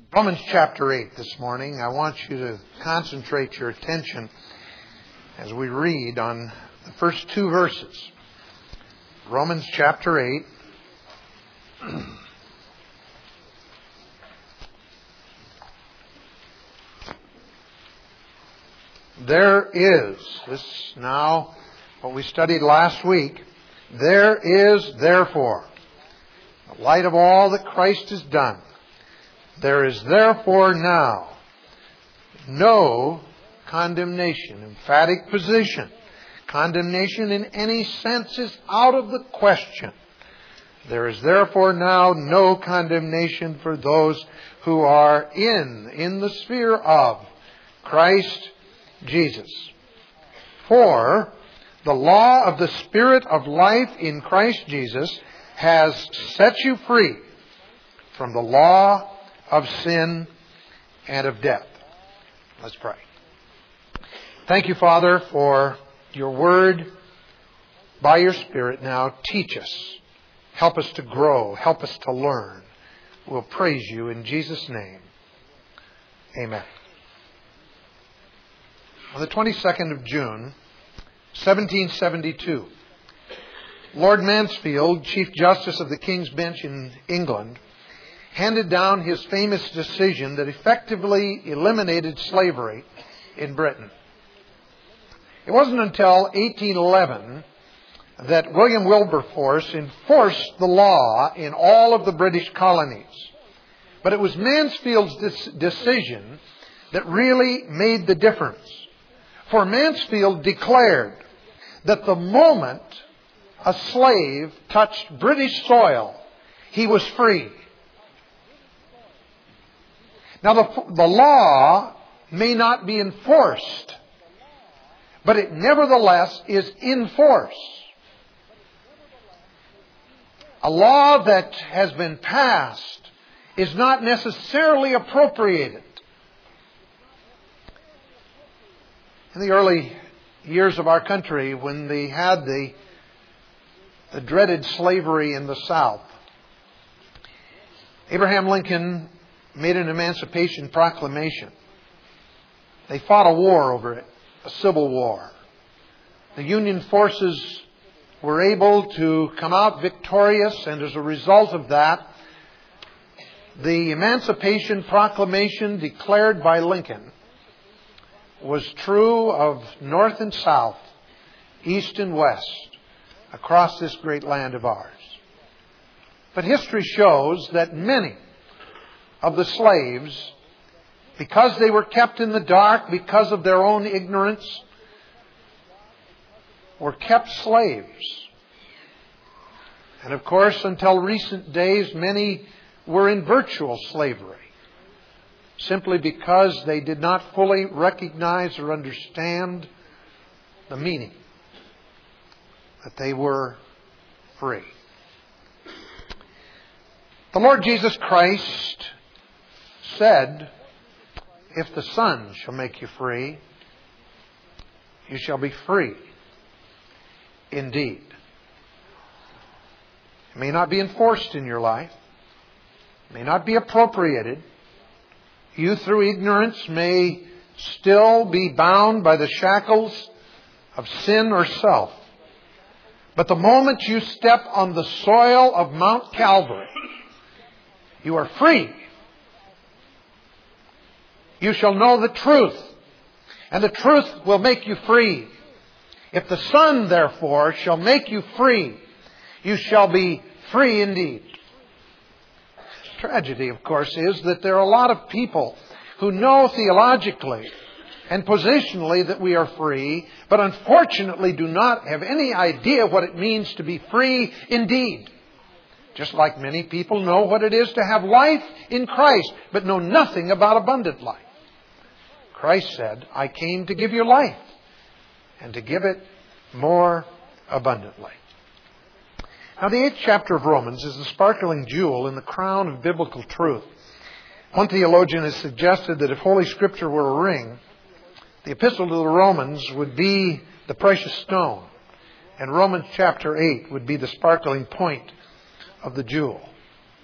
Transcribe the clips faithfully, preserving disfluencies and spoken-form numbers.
Romans chapter eight this morning. I want you to concentrate your attention as we read on the first two verses. Romans chapter eight. There is, this now what we studied last week, there is therefore, in light of all that Christ has done, there is therefore now no condemnation. Emphatic position. Condemnation in any sense is out of the question. There is therefore now no condemnation for those who are in, in the sphere of Christ Jesus. For the law of the Spirit of life in Christ Jesus has set you free from the law of sin and of death. Let's pray. Thank you, Father, for your word. By your Spirit now, teach us. Help us to grow. Help us to learn. We'll praise you in Jesus' name. Amen. On the twenty-second of June, seventeen seventy-two, Lord Mansfield, Chief Justice of the King's Bench in England, handed down his famous decision that effectively eliminated slavery in Britain. It wasn't until eighteen eleven that William Wilberforce enforced the law in all of the British colonies. But it was Mansfield's decision that really made the difference. For Mansfield declared that the moment a slave touched British soil, he was free. Now, the, the law may not be enforced, but it nevertheless is in force. A law that has been passed is not necessarily appropriated. In the early years of our country, when they had the, the dreaded slavery in the South, Abraham Lincoln made an Emancipation Proclamation. They fought a war over it, a civil war. The Union forces were able to come out victorious, and as a result of that, the Emancipation Proclamation declared by Lincoln was true of North and South, East and West, across this great land of ours. But history shows that many of the slaves, because they were kept in the dark, because of their own ignorance, were kept slaves. And of course, until recent days, many were in virtual slavery, simply because they did not fully recognize or understand the meaning that they were free. The Lord Jesus Christ said, "If the Son shall make you free, you shall be free indeed." It may not be enforced in your life. It may not be appropriated. You, through ignorance, may still be bound by the shackles of sin or self. But the moment you step on the soil of Mount Calvary, you are free. You shall know the truth, and the truth will make you free. If the Son, therefore, shall make you free, you shall be free indeed. Tragedy, of course, is that there are a lot of people who know theologically and positionally that we are free, but unfortunately do not have any idea what it means to be free indeed. Just like many people know what it is to have life in Christ, but know nothing about abundant life. Christ said, "I came to give you life, and to give it more abundantly." Now, the eighth chapter of Romans is the sparkling jewel in the crown of biblical truth. One theologian has suggested that if Holy Scripture were a ring, the Epistle to the Romans would be the precious stone, and Romans chapter eight would be the sparkling point of the jewel.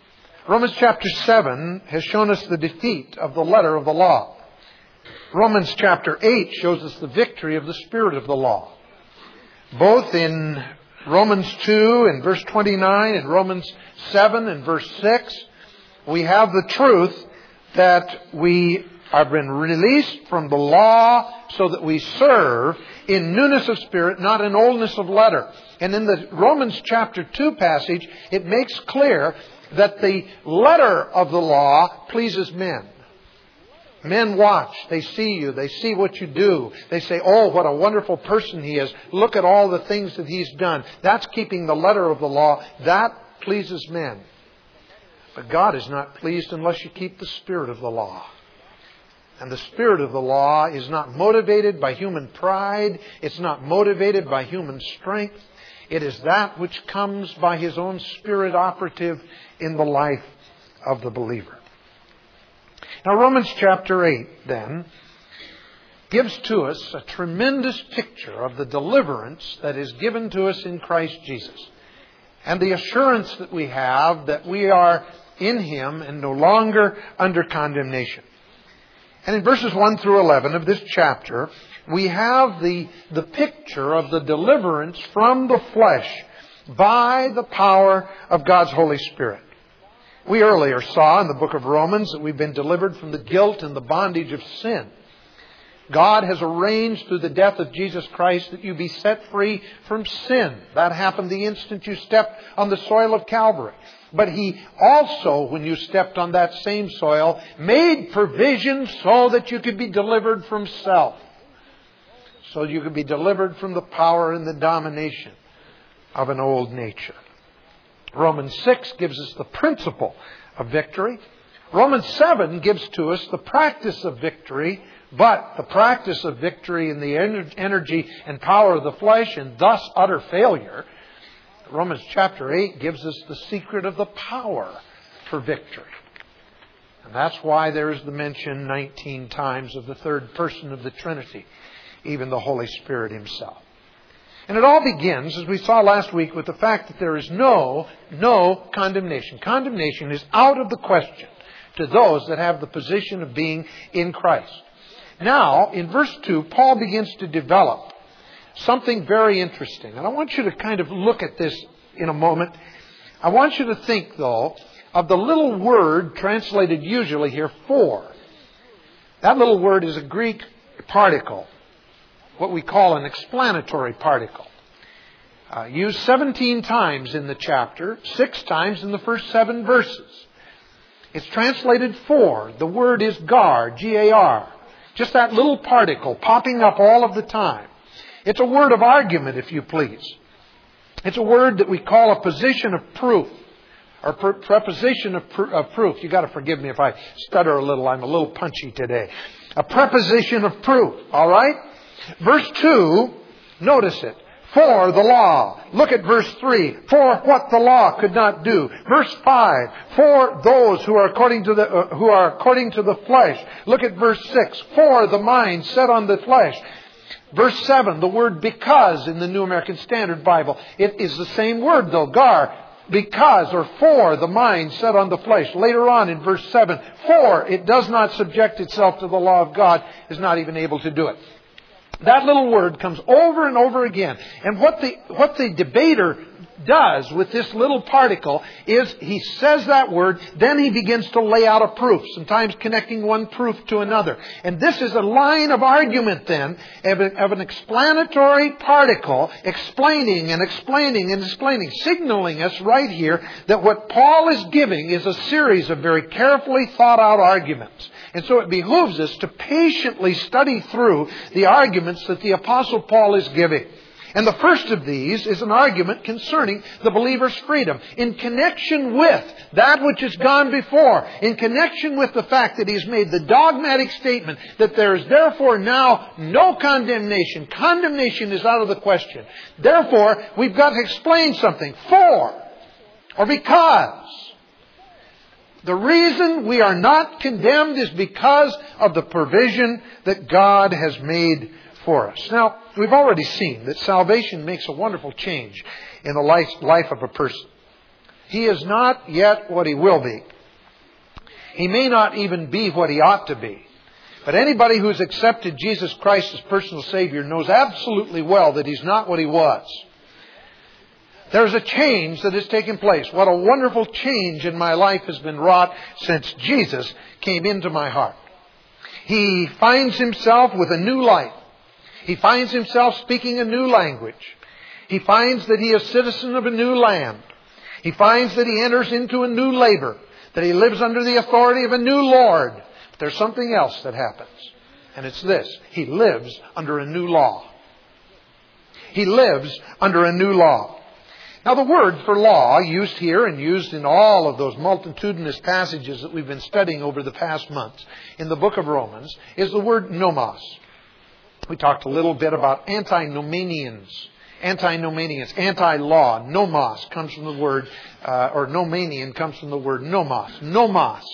Romans chapter seven has shown us the defeat of the letter of the law. Romans chapter eight shows us the victory of the spirit of the law. Both in Romans two and verse twenty-nine and Romans seven and verse six, we have the truth that we have been released from the law so that we serve in newness of spirit, not in oldness of letter. And in the Romans chapter two passage, it makes clear that the letter of the law pleases men. Men watch. They see you. They see what you do. They say, oh, what a wonderful person he is. Look at all the things that he's done. That's keeping the letter of the law. That pleases men. But God is not pleased unless you keep the spirit of the law. And the spirit of the law is not motivated by human pride. It's not motivated by human strength. It is that which comes by His own Spirit operative in the life of the believer. Now, Romans chapter eight, then, gives to us a tremendous picture of the deliverance that is given to us in Christ Jesus. And the assurance that we have that we are in Him and no longer under condemnation. And in verses one through eleven of this chapter, we have the, the picture of the deliverance from the flesh by the power of God's Holy Spirit. We earlier saw in the book of Romans that we've been delivered from the guilt and the bondage of sin. God has arranged through the death of Jesus Christ that you be set free from sin. That happened the instant you stepped on the soil of Calvary. But He also, when you stepped on that same soil, made provision so that you could be delivered from self. So you could be delivered from the power and the domination of an old nature. Romans six gives us the principle of victory. Romans seven gives to us the practice of victory, but the practice of victory in the energy and power of the flesh and thus utter failure. Romans chapter eight gives us the secret of the power for victory. And that's why there is the mention nineteen times of the third person of the Trinity, even the Holy Spirit Himself. And it all begins, as we saw last week, with the fact that there is no, no condemnation. Condemnation is out of the question to those that have the position of being in Christ. Now, in verse two, Paul begins to develop something very interesting. And I want you to kind of look at this in a moment. I want you to think, though, of the little word translated usually here, for. That little word is a Greek particle, what we call an explanatory particle. Uh, used seventeen times in the chapter, six times in the first seven verses. It's translated for. The word is gar, G A R. Just that little particle popping up all of the time. It's a word of argument, if you please. It's a word that we call a position of proof, or pre- preposition of, pr- of proof. You've got to forgive me if I stutter a little. I'm a little punchy today. A preposition of proof, all right? Verse two, notice it. For the law. Look at verse three. For what the law could not do. Verse five. For those who are according to the uh, who are according to the flesh. Look at verse six. For the mind set on the flesh. Verse seven, the word because in the New American Standard Bible. It is the same word though, gar. Because or for the mind set on the flesh. Later on in verse seven, for it does not subject itself to the law of God, is not even able to do it. That little word comes over and over again. And what the, what the debater does with this little particle is he says that word, then he begins to lay out a proof, sometimes connecting one proof to another. And this is a line of argument then of, a, of an explanatory particle explaining and explaining and explaining, signaling us right here that what Paul is giving is a series of very carefully thought out arguments. And so it behooves us to patiently study through the arguments that the Apostle Paul is giving. And the first of these is an argument concerning the believer's freedom in connection with that which has gone before, in connection with the fact that he's made the dogmatic statement that there is therefore now no condemnation. Condemnation is out of the question. Therefore, we've got to explain something. For, or because. The reason we are not condemned is because of the provision that God has made for us. Now, we've already seen that salvation makes a wonderful change in the life, life of a person. He is not yet what he will be. He may not even be what he ought to be. But anybody who's accepted Jesus Christ as personal Savior knows absolutely well that he's not what he was. There's a change that has taken place. What a wonderful change in my life has been wrought since Jesus came into my heart. He finds himself with a new life. He finds himself speaking a new language. He finds that he is citizen of a new land. He finds that he enters into a new labor, that he lives under the authority of a new Lord. But there's something else that happens, and it's this. He lives under a new law. He lives under a new law. Now, the word for law, used here and used in all of those multitudinous passages that we've been studying over the past months in the book of Romans, is the word nomos. We talked a little bit about antinomianians. Antinomianians, anti-law. Nomos comes from the word, uh, or nomanian comes from the word nomos. Nomos.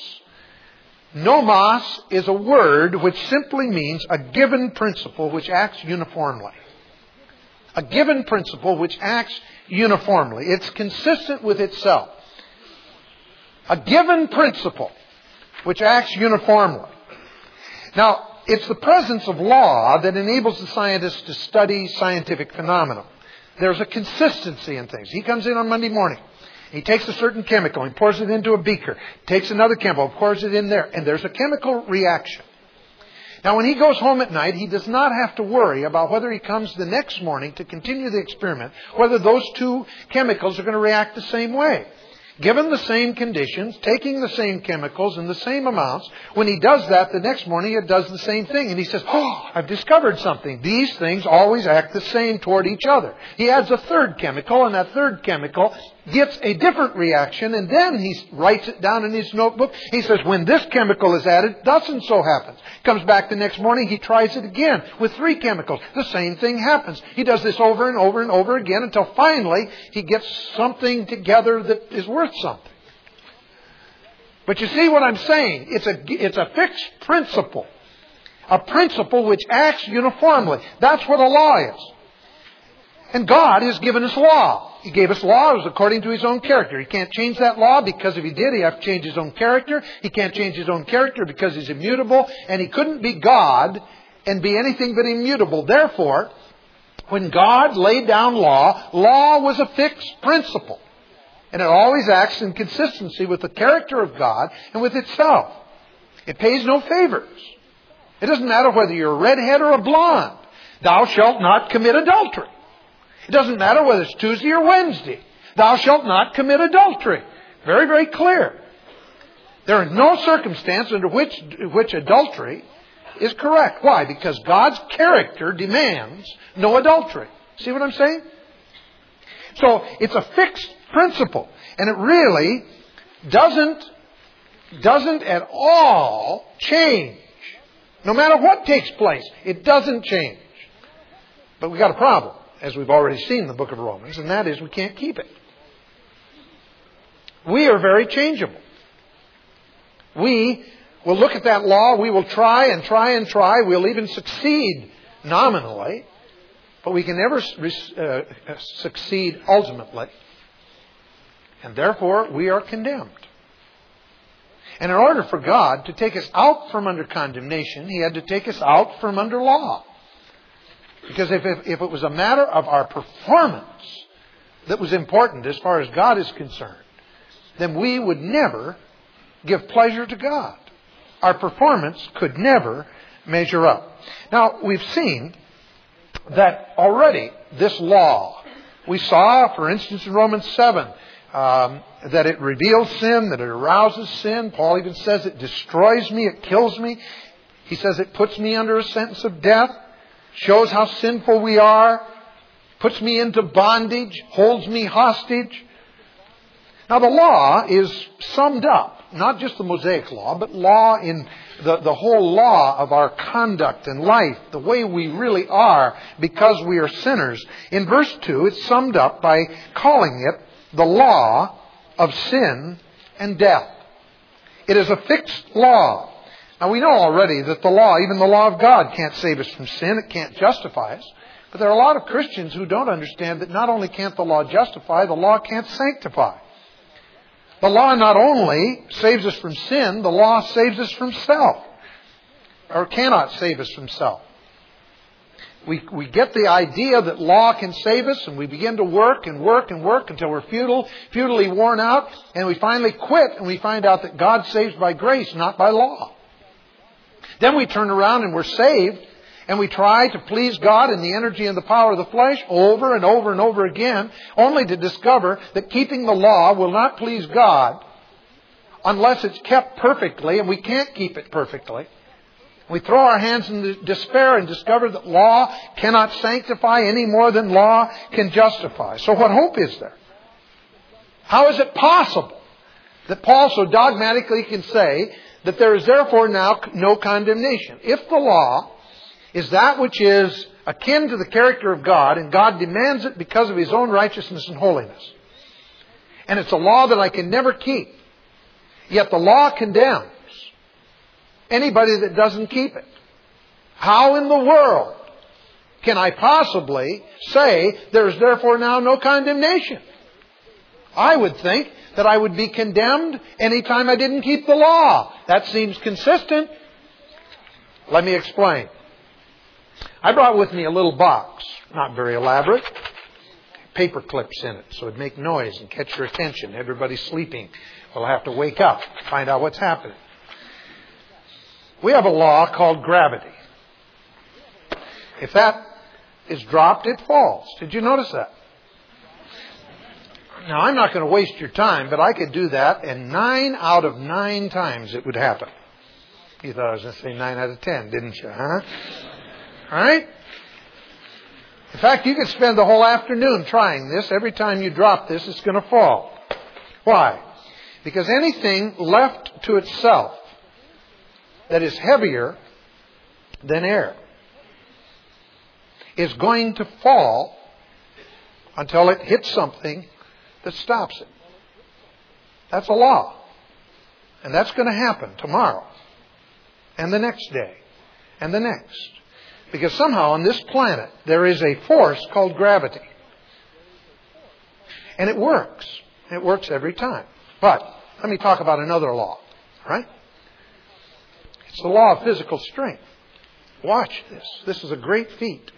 Nomos is a word which simply means a given principle which acts uniformly. A given principle which acts uniformly. It's consistent with itself. A given principle which acts uniformly. Now, it's the presence of law that enables the scientists to study scientific phenomena. There's a consistency in things. He comes in on Monday morning. He takes a certain chemical and pours it into a beaker. Takes another chemical, pours it in there. And there's a chemical reaction. Now, when he goes home at night, he does not have to worry about whether he comes the next morning to continue the experiment, whether those two chemicals are going to react the same way. Given the same conditions, taking the same chemicals in the same amounts, when he does that, the next morning it does the same thing. And he says, oh, I've discovered something. These things always act the same toward each other. He adds a third chemical, and that third chemical gets a different reaction, and then he writes it down in his notebook. He says, when this chemical is added, thus and so happens. Comes back the next morning, he tries it again with three chemicals. The same thing happens. He does this over and over and over again until finally he gets something together that is worth something. But you see what I'm saying? It's a, it's a fixed principle. A principle which acts uniformly. That's what a law is. And God has given us law. He gave us laws according to His own character. He can't change that law because if He did, He'd have to change His own character. He can't change His own character because He's immutable. And He couldn't be God and be anything but immutable. Therefore, when God laid down law, law was a fixed principle. And it always acts in consistency with the character of God and with itself. It pays no favors. It doesn't matter whether you're a redhead or a blonde. Thou shalt not commit adultery. It doesn't matter whether it's Tuesday or Wednesday. Thou shalt not commit adultery. Very, very clear. There is no circumstance under which, which adultery is correct. Why? Because God's character demands no adultery. See what I'm saying? So it's a fixed principle. And it really doesn't, doesn't at all change. No matter what takes place, it doesn't change. But we've got a problem, as we've already seen in the book of Romans, and that is we can't keep it. We are very changeable. We will look at that law, we will try and try and try, we'll even succeed nominally, but we can never uh, succeed ultimately. And therefore, we are condemned. And in order for God to take us out from under condemnation, He had to take us out from under law. Because if, if, if it was a matter of our performance that was important as far as God is concerned, then we would never give pleasure to God. Our performance could never measure up. Now, we've seen that already this law, we saw, for instance, in Romans seven, um, that it reveals sin, that it arouses sin. Paul even says it destroys me, it kills me. He says it puts me under a sentence of death. Shows how sinful we are, puts me into bondage, holds me hostage. Now the law is summed up, not just the Mosaic law, but law in the, the whole law of our conduct and life, the way we really are because we are sinners. In verse two, it's summed up by calling it the law of sin and death. It is a fixed law. Now, we know already that the law, even the law of God, can't save us from sin. It can't justify us. But there are a lot of Christians who don't understand that not only can't the law justify, the law can't sanctify. The law not only saves us from sin, the law saves us from self. Or cannot save us from self. We, we get the idea that law can save us, and we begin to work and work and work until we're futile, futilely worn out, and we finally quit and we find out that God saves by grace, not by law. Then we turn around and we're saved, and we try to please God in the energy and the power of the flesh over and over and over again, only to discover that keeping the law will not please God unless it's kept perfectly, and we can't keep it perfectly. We throw our hands in despair and discover that law cannot sanctify any more than law can justify. So what hope is there? How is it possible that Paul so dogmatically can say that there is therefore now no condemnation? If the law is that which is akin to the character of God, and God demands it because of His own righteousness and holiness, and it's a law that I can never keep, yet the law condemns anybody that doesn't keep it, how in the world can I possibly say there is therefore now no condemnation? I would think that I would be condemned anytime I didn't keep the law. That seems consistent. Let me explain. I brought with me a little box, not very elaborate, paper clips in it, so it'd make noise and catch your attention. Everybody's sleeping. We'll have to wake up, find out what's happening. We have a law called gravity. If that is dropped, it falls. Did you notice that? Now, I'm not going to waste your time, but I could do that, and nine out of nine times it would happen. You thought I was going to say nine out of ten, didn't you? Huh? All right? In fact, you could spend the whole afternoon trying this. Every time you drop this, it's going to fall. Why? Because anything left to itself that is heavier than air is going to fall until it hits something that stops it. That's a law. And that's going to happen tomorrow and the next day and the next. Because somehow on this planet there is a force called gravity. And it works. It works every time. But let me talk about another law. Right? It's the law of physical strength. Watch this. This is a great feat.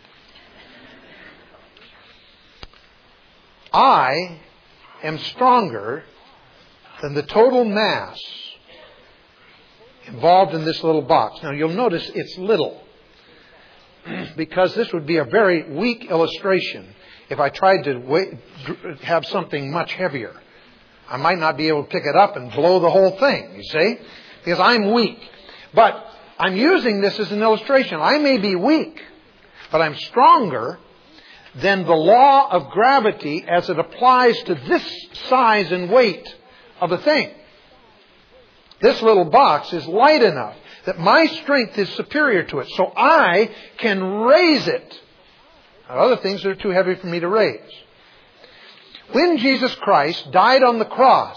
I am stronger than the total mass involved in this little box. Now you'll notice it's little, because this would be a very weak illustration if I tried to wait, have something much heavier. I might not be able to pick it up and blow the whole thing, you see, because I'm weak. But I'm using this as an illustration. I may be weak, but I'm stronger than the law of gravity as it applies to this size and weight of a thing. This little box is light enough that my strength is superior to it, so I can raise it. Now, other things are too heavy for me to raise. When Jesus Christ died on the cross,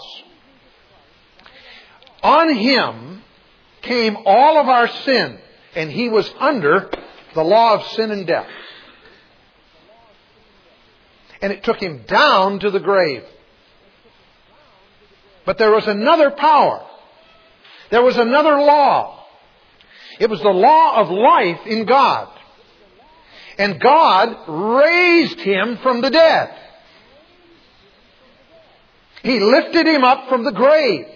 on Him came all of our sin, and He was under the law of sin and death. And it took Him down to the grave. But there was another power. There was another law. It was the law of life in God. And God raised Him from the dead. He lifted Him up from the grave.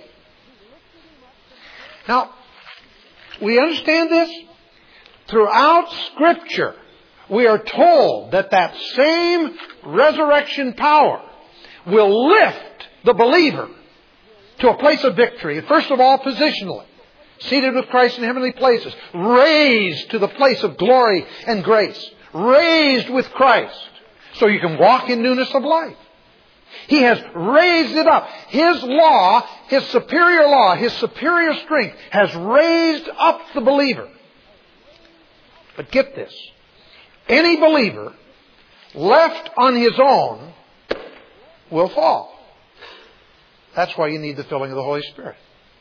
Now, we understand this? Throughout Scripture, we are told that that same resurrection power will lift the believer to a place of victory. First of all, positionally. Seated with Christ in heavenly places. Raised to the place of glory and grace. Raised with Christ. So you can walk in newness of life. He has raised it up. His law, His superior law, His superior strength has raised up the believer. But get this. Any believer left on his own will fall. That's why you need the filling of the Holy Spirit.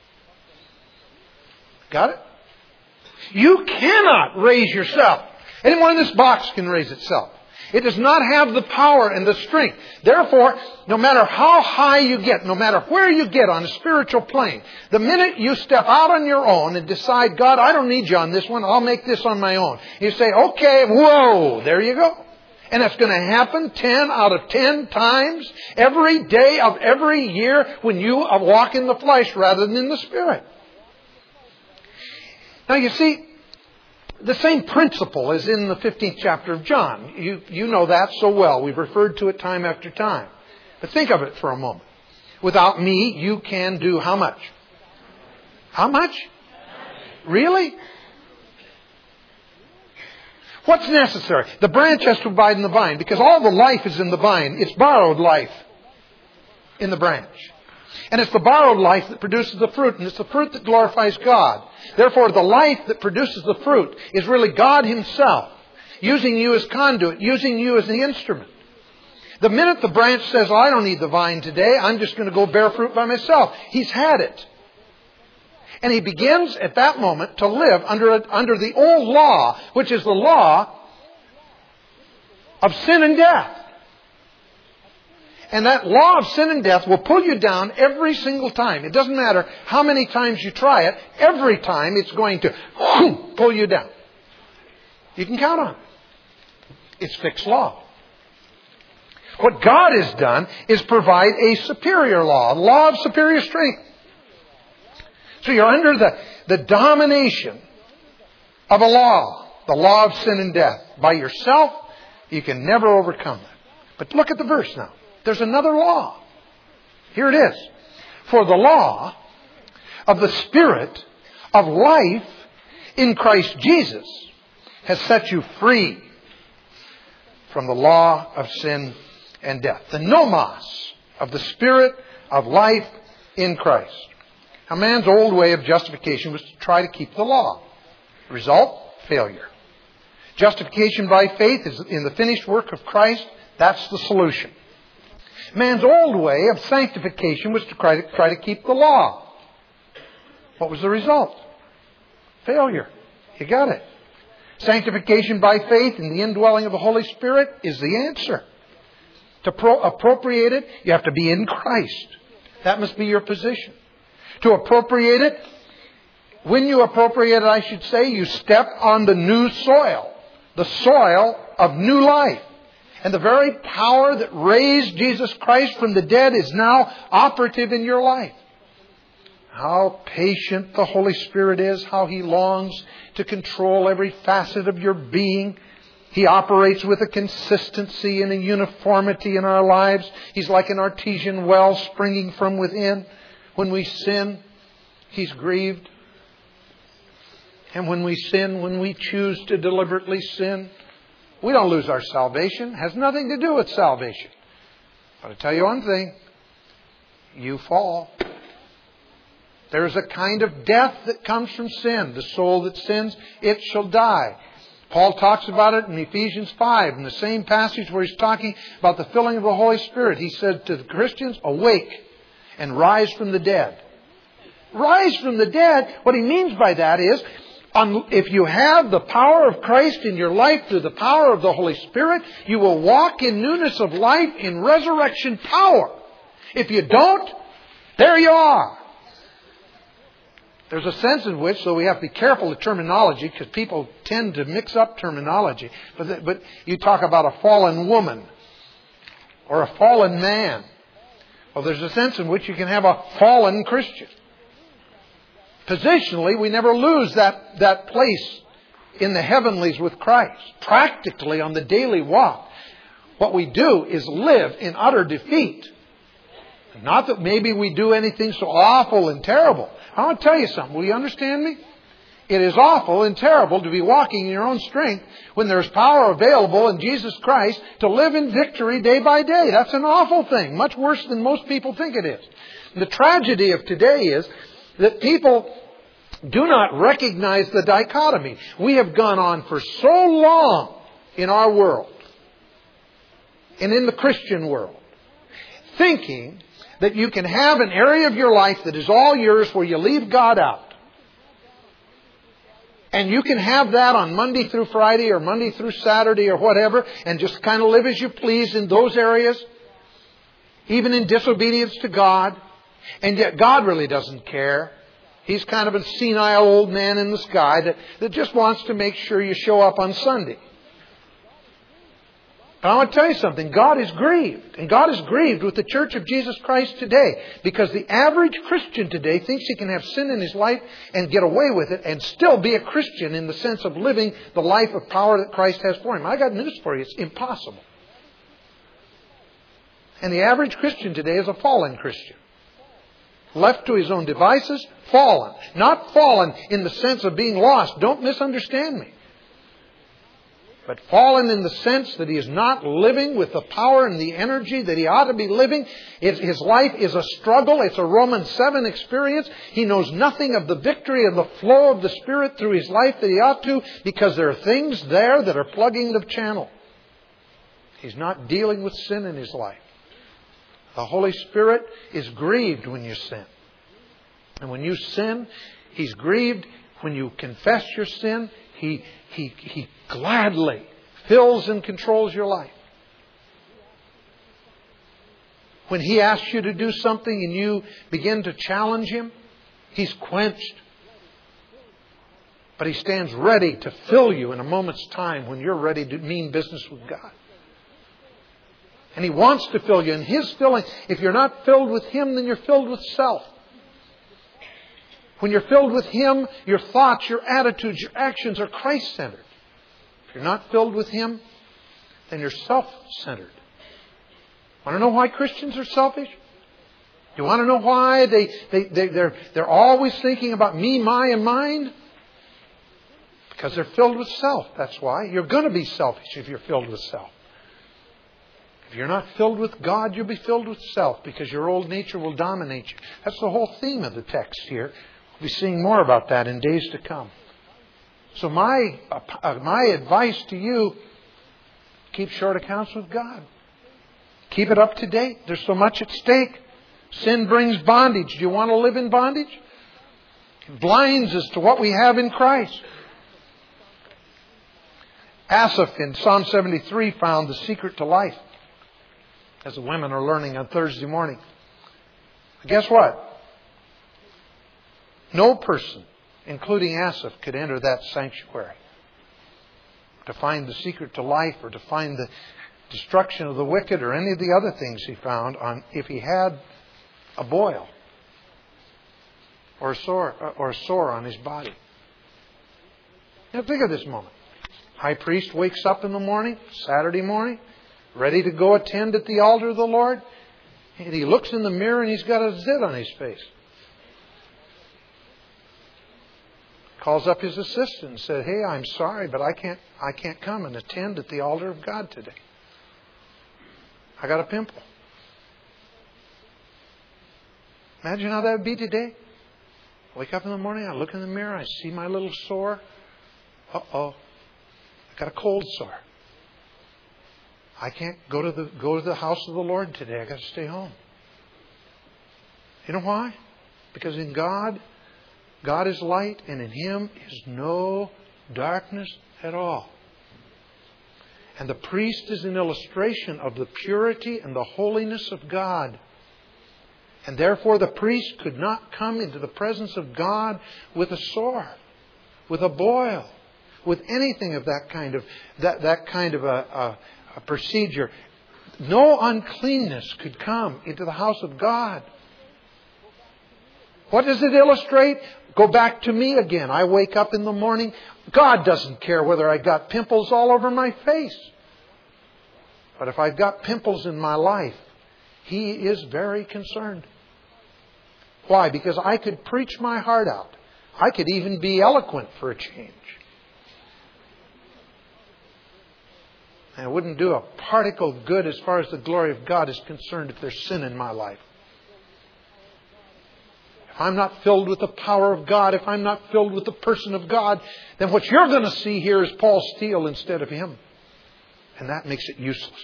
Got it? You cannot raise yourself. Anyone in this box can raise itself. It does not have the power and the strength. Therefore, no matter how high you get, no matter where you get on a spiritual plane, the minute you step out on your own and decide, God, I don't need you on this one, I'll make this on my own. You say, okay, whoa, there you go. And it's going to happen ten out of ten times every day of every year when you walk in the flesh rather than in the Spirit. Now you see, the same principle is in the fifteenth chapter of John. You, you know that so well. We've referred to it time after time. But think of it for a moment. Without me, you can do how much? How much? Really? What's necessary? The branch has to abide in the vine, because all the life is in the vine. It's borrowed life in the branch. And it's the borrowed life that produces the fruit, and it's the fruit that glorifies God. Therefore, the life that produces the fruit is really God Himself, using you as conduit, using you as the instrument. The minute the branch says, oh, I don't need the vine today, I'm just going to go bear fruit by myself, he's had it. And he begins at that moment to live under, a, under the old law, which is the law of sin and death. And that law of sin and death will pull you down every single time. It doesn't matter how many times you try it. Every time it's going to whoosh, pull you down. You can count on it. It's fixed law. What God has done is provide a superior law, a law of superior strength. So you're under the, the domination of a law, the law of sin and death. By yourself, you can never overcome that. But look at the verse now. There's another law. Here it is. For the law of the Spirit of life in Christ Jesus has set you free from the law of sin and death. The nomos of the Spirit of life in Christ. A man's old way of justification was to try to keep the law. Result? Failure. Justification by faith is in the finished work of Christ. That's the solution. Man's old way of sanctification was to try to, try to keep the law. What was the result? Failure. You got it. Sanctification by faith in the indwelling of the Holy Spirit is the answer. To pro- appropriate it, you have to be in Christ. That must be your position. To appropriate it, when you appropriate it, I should say, you step on the new soil. The soil of new life. And the very power that raised Jesus Christ from the dead is now operative in your life. How patient the Holy Spirit is. How He longs to control every facet of your being. He operates with a consistency and a uniformity in our lives. He's like an artesian well springing from within. When we sin, He's grieved. And when we sin, when we choose to deliberately sin, we don't lose our salvation. It has nothing to do with salvation. But I tell you one thing, you fall. There's a kind of death that comes from sin. The soul that sins, it shall die. Paul talks about it in Ephesians five, in the same passage where he's talking about the filling of the Holy Spirit. He said to the Christians, awake and rise from the dead. Rise from the dead, what he means by that is, if you have the power of Christ in your life through the power of the Holy Spirit, you will walk in newness of life in resurrection power. If you don't, there you are. There's a sense in which, so we have to be careful of terminology, because people tend to mix up terminology. But, but you talk about a fallen woman or a fallen man. Well, there's a sense in which you can have a fallen Christian. Positionally, we never lose that, that place in the heavenlies with Christ. Practically, on the daily walk, what we do is live in utter defeat. Not that maybe we do anything so awful and terrible. I want to tell you something. Will you understand me? It is awful and terrible to be walking in your own strength when there's power available in Jesus Christ to live in victory day by day. That's an awful thing. Much worse than most people think it is. And the tragedy of today is that people do not recognize the dichotomy. We have gone on for so long in our world and in the Christian world thinking that you can have an area of your life that is all yours where you leave God out. And you can have that on Monday through Friday or Monday through Saturday or whatever, and just kind of live as you please in those areas, even in disobedience to God. And yet God really doesn't care. He's kind of a senile old man in the sky that, that just wants to make sure you show up on Sunday. But I want to tell you something. God is grieved. And God is grieved with the Church of Jesus Christ today. Because the average Christian today thinks he can have sin in his life and get away with it and still be a Christian in the sense of living the life of power that Christ has for him. I got news for you. It's impossible. And the average Christian today is a fallen Christian. Left to his own devices, fallen. Not fallen in the sense of being lost. Don't misunderstand me. But fallen in the sense that he is not living with the power and the energy that he ought to be living. His life is a struggle. It's a Romans seven experience. He knows nothing of the victory of the flow of the Spirit through his life that he ought to, because there are things there that are plugging the channel. He's not dealing with sin in his life. The Holy Spirit is grieved when you sin. And when you sin, He's grieved. When you confess your sin, He He He gladly fills and controls your life. When He asks you to do something and you begin to challenge Him, He's quenched. But He stands ready to fill you in a moment's time when you're ready to mean business with God. And He wants to fill you. And His filling, if you're not filled with Him, then you're filled with self. When you're filled with Him, your thoughts, your attitudes, your actions are Christ-centered. If you're not filled with Him, then you're self-centered. Want to know why Christians are selfish? You want to know why they, they, they, they're, they're always thinking about me, my, and mine? Because they're filled with self. That's why. You're going to be selfish if you're filled with self. If you're not filled with God, you'll be filled with self, because your old nature will dominate you. That's the whole theme of the text here. We'll be seeing more about that in days to come. So my, uh, my advice to you, keep short accounts with God. Keep it up to date. There's so much at stake. Sin brings bondage. Do you want to live in bondage? It blinds us to what we have in Christ. Asaph in Psalm seventy-three found the secret to life, as the women are learning on Thursday morning. Guess what? No person, including Asaph, could enter that sanctuary to find the secret to life, or to find the destruction of the wicked, or any of the other things he found on if he had a boil or a sore or a sore on his body. Now think of this moment. High priest wakes up in the morning, Saturday morning, ready to go attend at the altar of the Lord. And he looks in the mirror and he's got a zit on his face. Calls up his assistant and said, "Hey, I'm sorry, but I can't I can't come and attend at the altar of God today. I got a pimple." Imagine how that would be today. Wake up in the morning, I look in the mirror, I see my little sore. Uh-oh. I got a cold sore. I can't go to the go to the house of the Lord today. I got to stay home. You know why? Because in God, God is light, and in Him is no darkness at all. And the priest is an illustration of the purity and the holiness of God. And therefore the priest could not come into the presence of God with a sore, with a boil, with anything of that kind of that, that kind of a, a, a procedure. No uncleanness could come into the house of God. What does it illustrate? Go back to me again. I wake up in the morning. God doesn't care whether I got pimples all over my face. But if I've got pimples in my life, He is very concerned. Why? Because I could preach my heart out. I could even be eloquent for a change. And it wouldn't do a particle of good as far as the glory of God is concerned if there's sin in my life. If I'm not filled with the power of God, if I'm not filled with the person of God, then what you're going to see here is Paul Steele instead of him. And that makes it useless.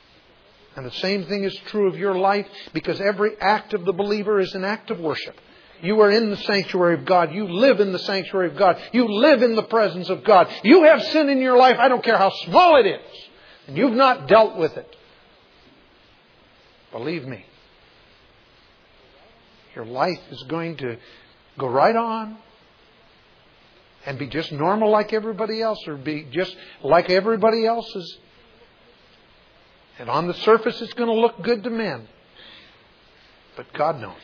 And the same thing is true of your life, because every act of the believer is an act of worship. You are in the sanctuary of God. You live in the sanctuary of God. You live in the presence of God. You have sin in your life. I don't care how small it is. And you've not dealt with it. Believe me. Your life is going to go right on and be just normal like everybody else, or be just like everybody else's. And on the surface it's going to look good to men. But God knows.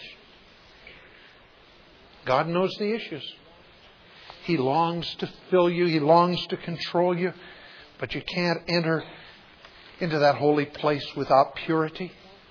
God knows the issues. He longs to fill you. He longs to control you. But you can't enter into that holy place without purity.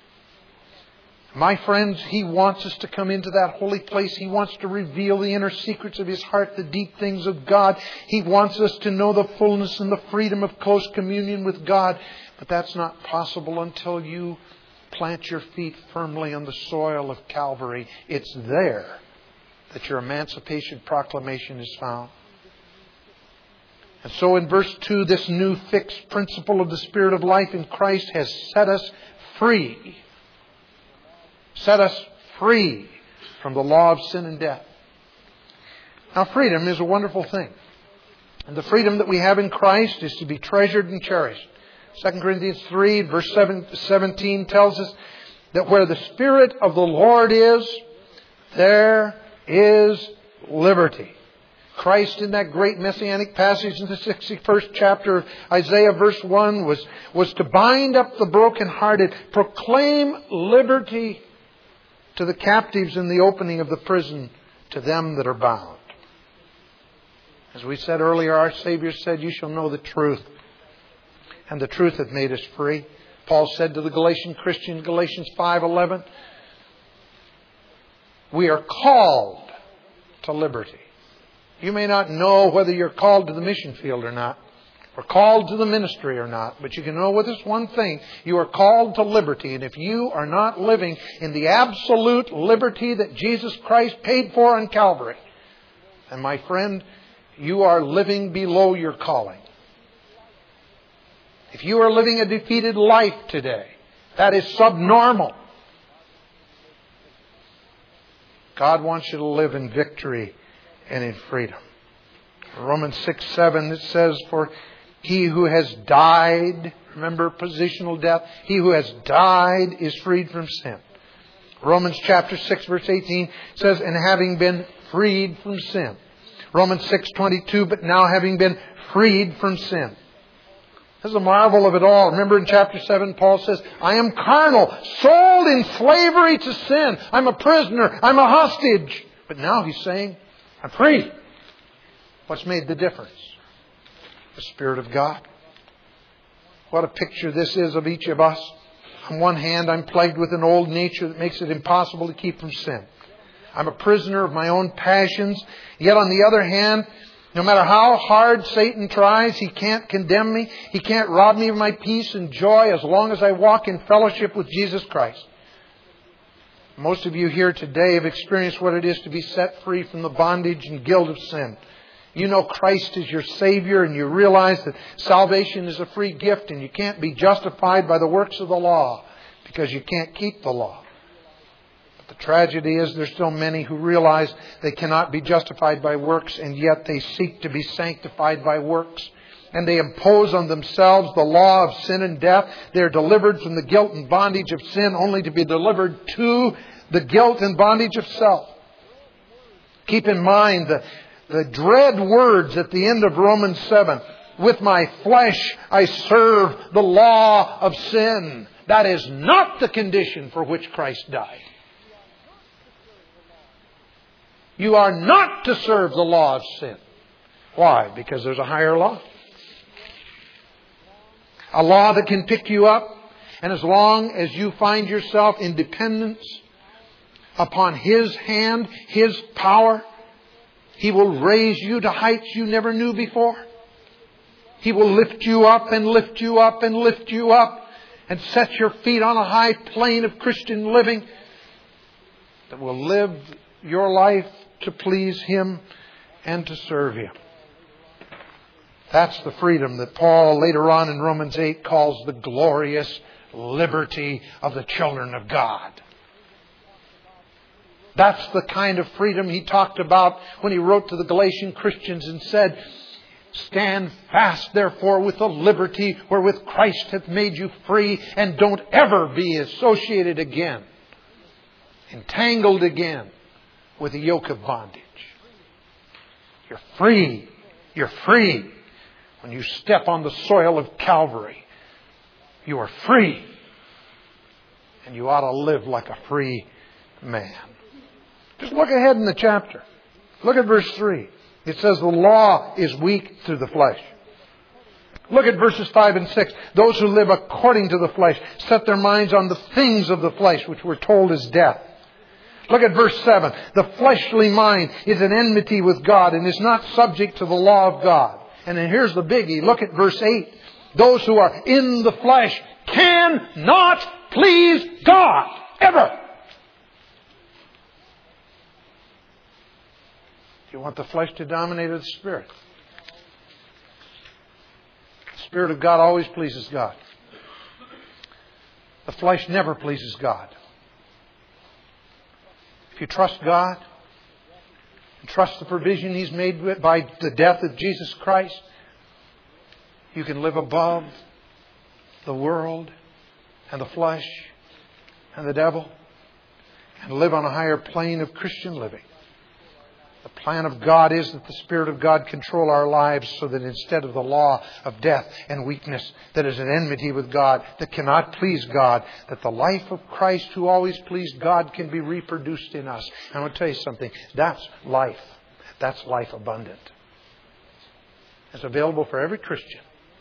My friends, He wants us to come into that holy place. He wants to reveal the inner secrets of His heart, the deep things of God. He wants us to know the fullness and the freedom of close communion with God. But that's not possible until you plant your feet firmly on the soil of Calvary. It's there that your emancipation proclamation is found. And so in verse two, this new fixed principle of the Spirit of life in Christ has set us free. Set us free from the law of sin and death. Now, freedom is a wonderful thing. And the freedom that we have in Christ is to be treasured and cherished. Second Corinthians three, verse seventeen tells us that where the Spirit of the Lord is, there is liberty. Christ, in that great messianic passage in the sixty-first chapter of Isaiah, verse one, was, was to bind up the brokenhearted, proclaim liberty to the captives, and the opening of the prison to them that are bound. As we said earlier, our Savior said, "You shall know the truth, and the truth hath made us free." Paul said to the Galatian Christians, Galatians five eleven, we are called to liberty. You may not know whether you're called to the mission field or not, or called to the ministry or not, but you can know with this one thing: you are called to liberty. And if you are not living in the absolute liberty that Jesus Christ paid for on Calvary, then, my friend, you are living below your calling. If you are living a defeated life today, that is subnormal. God wants you to live in victory and in freedom. Romans six seven, it says, "For he who has died," remember positional death, "he who has died is freed from sin." Romans chapter six verse eighteen says, "And having been freed from sin." Romans six twenty-two, "But now having been freed from sin." This is the marvel of it all. Remember in chapter seven, Paul says, "I am carnal, sold in slavery to sin. I'm a prisoner. I'm a hostage." But now he's saying, I'm free. What's made the difference? The Spirit of God. What a picture this is of each of us. On one hand, I'm plagued with an old nature that makes it impossible to keep from sin. I'm a prisoner of my own passions. Yet on the other hand, no matter how hard Satan tries, he can't condemn me. He can't rob me of my peace and joy as long as I walk in fellowship with Jesus Christ. Most of you here today have experienced what it is to be set free from the bondage and guilt of sin. You know Christ is your Savior, and you realize that salvation is a free gift, and you can't be justified by the works of the law because you can't keep the law. But the tragedy is there's still many who realize they cannot be justified by works, and yet they seek to be sanctified by works. And they impose on themselves the law of sin and death. They're delivered from the guilt and bondage of sin only to be delivered to the guilt and bondage of self. Keep in mind the, the dread words at the end of Romans seven. "With my flesh I serve the law of sin." That is not the condition for which Christ died. You are not to serve the law of sin. Why? Because there's a higher law. A law that can pick you up, and as long as you find yourself in dependence upon His hand, His power, He will raise you to heights you never knew before. He will lift you up and lift you up and lift you up and set your feet on a high plane of Christian living that will live your life to please Him and to serve Him. That's the freedom that Paul later on in Romans eight calls the glorious liberty of the children of God. That's the kind of freedom he talked about when he wrote to the Galatian Christians and said, stand fast, therefore, with the liberty wherewith Christ hath made you free, and don't ever be associated again, entangled again with the yoke of bondage. You're free. You're free. When you step on the soil of Calvary, you are free. And you ought to live like a free man. Just look ahead in the chapter. Look at verse three. It says the law is weak through the flesh. Look at verses five and six. Those who live according to the flesh set their minds on the things of the flesh, which we're told is death. Look at verse seven. The fleshly mind is an enmity with God and is not subject to the law of God. And then here's the biggie. Look at verse eight. Those who are in the flesh cannot please God. Ever. You want the flesh to dominate or the Spirit? The Spirit of God always pleases God. The flesh never pleases God. If you trust God, and trust the provision He's made by the death of Jesus Christ, you can live above the world and the flesh and the devil and live on a higher plane of Christian living. The plan of God is that the Spirit of God control our lives so that instead of the law of death and weakness that is an enmity with God, that cannot please God, that the life of Christ who always pleased God can be reproduced in us. And I want to tell you something. That's life. That's life abundant. It's available for every Christian.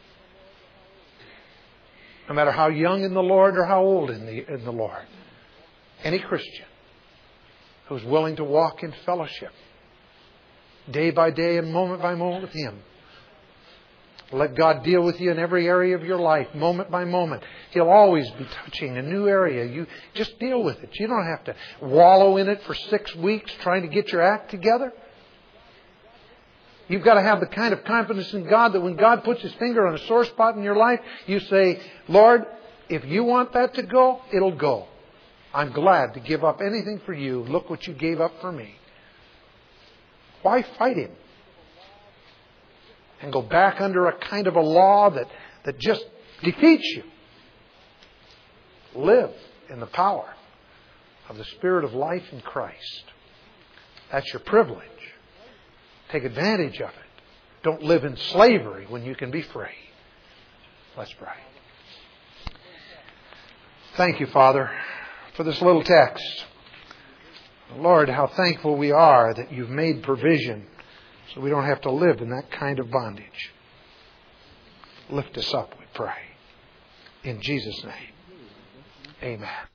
No matter how young in the Lord or how old in the, in the Lord. Any Christian who's willing to walk in fellowship day by day and moment by moment with Him. Let God deal with you in every area of your life, moment by moment. He'll always be touching a new area. You just deal with it. You don't have to wallow in it for six weeks trying to get your act together. You've got to have the kind of confidence in God that when God puts His finger on a sore spot in your life, you say, Lord, if you want that to go, it'll go. I'm glad to give up anything for you. Look what you gave up for me. Why fight Him? And go back under a kind of a law that, that just defeats you. Live in the power of the Spirit of life in Christ. That's your privilege. Take advantage of it. Don't live in slavery when you can be free. Let's pray. Thank you, Father, for this little text. Lord, how thankful we are that You've made provision so we don't have to live in that kind of bondage. Lift us up, we pray. In Jesus' name, amen.